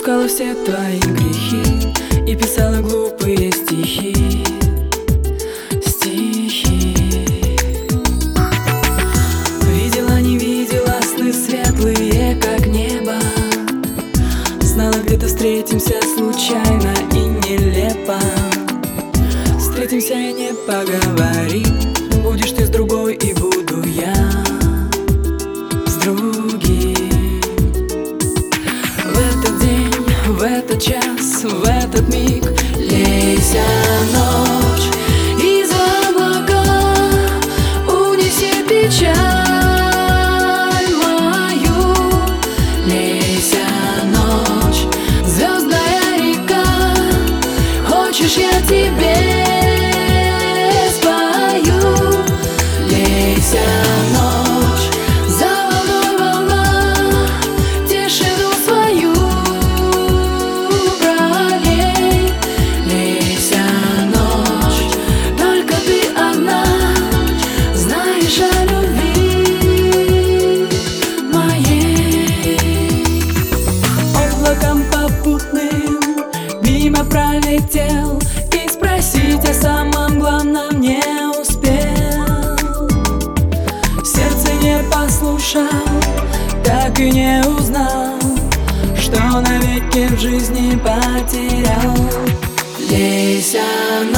Отпускала все твои грехи и писала глупые стихи. Видела, не видела сны светлые, как небо. Знала, где-то встретимся случайно и нелепо. Встретимся и не поговорим. Будешь ты с другой, и буду я с другим. В этот день, в этот час, в этот миг лейся ночь из облака, унеси печаль мою. Лейся ночь, звездная река, хочешь, я тебе спою. Лейся ночь, за волной волна, тишину свою пролей. Лейся ночь, только ты одна знаешь о любви моей. Облаком попутным мимо пролетел и спросить о самом главном не успел. Сердце не послушал, так и не узнал, что навеки в жизни потерял. Лейся